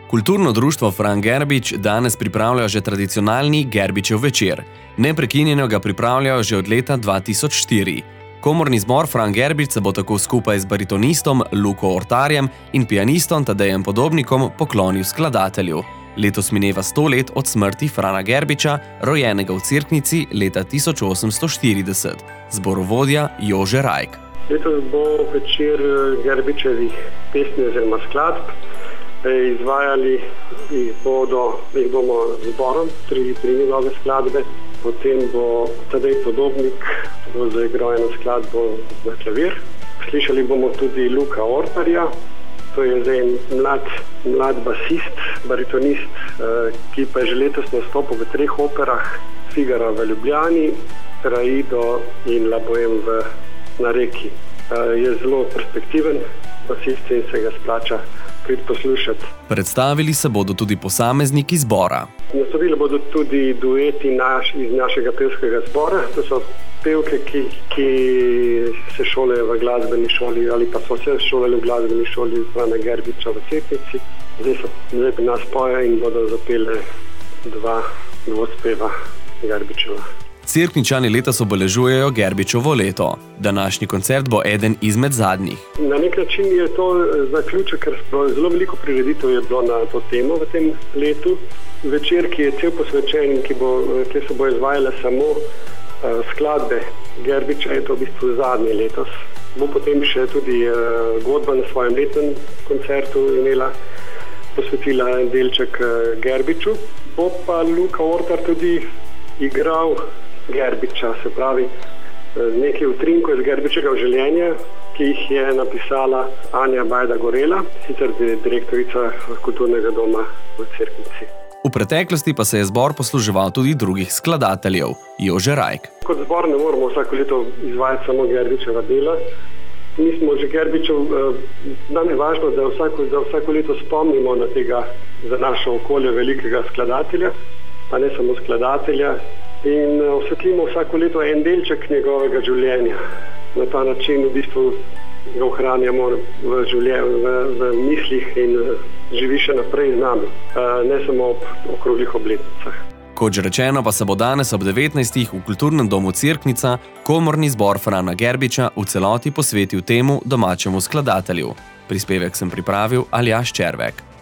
Kulturno društvo Fran Gerbič danes pripravlja že tradicionalni Gerbičev večer. Neprekinjeno ga pripravljajo že od leta 2004. Komorni zbor Fran Gerbič se bo tako skupaj z baritonistom Luko Ortarjem in pianistom Tadejem Podobnikom poklonil skladatelju. Letos mineva 100 let od smrti Frana Gerbiča, rojenega v Cerknici leta 1840. Zborovodja Jože Rajk. Letos bo večer Gerbičevih pesmi oziroma skladb. Izvajali jih bomo zborom, tri njegove skladbe. Potem bo Tadej Podobnik zaigral eno skladbo na klavir. Slišali bomo tudi Luka Ortarja, to je zdaj mlad basist, baritonist, ki pa je že letos nastopil v 3 operah: Figaro v Ljubljani, Traido in La Bohème na Reki. Je zelo perspektiven basist in se ga splača poslušati. Predstavili se bodo tudi posamezniki zbora. Nastopili bodo tudi dueti iz našega pevskega zbora. To so pevke, ki se šolajo v glasbeni šoli ali pa so se šolali v glasbeni šoli Frana Gerbiča v Cerknici. Zdaj pri nas pojejo in bodo zapele 2 dvospeva Gerbičeva. Cerkničani letos obeležujejo Gerbičevo leto. Današnji koncert bo eden izmed zadnjih. Na nek način je to zaključek, ker zelo veliko prireditev je bilo na to temo v tem letu. Večer, ki je cel posvečen in kjer se bo izvajale samo skladbe Gerbiča, je to v bistvu zadnji letos. Bo potem še tudi godba na svojem letnem koncertu imela, posvetila en delček Gerbiču. Bo pa Luka Ortar tudi igral Gerbiča, se pravi nekaj utrinkov iz Gerbičevega življenja, ki jih je napisala Anja Bajda Gorela, sicer direktorica kulturnega doma v Cerknici. V preteklosti pa se je zbor posluževal tudi drugih skladateljev, Jože Rajk. Kot zbor ne moramo vsako leto izvajati samo Gerbičeva dela. Mi smo že Gerbičev, nam je važno, da vsako leto spomnimo na tega za naše okolje velikega skladatelja, pa ne samo skladatelja, in osvetlimo vsako leto en delček njegovega življenja. Na ta način v bistvu ga ohranjamo v mislih in živi še naprej z nami, ne samo ob okroglih obletnicah. Kot že rečeno, pa se bo danes ob 19. v Kulturnem domu Cerknica komorni zbor Frana Gerbiča v celoti posvetil temu domačemu skladatelju. Prispevek sem pripravil Aljaž Červek.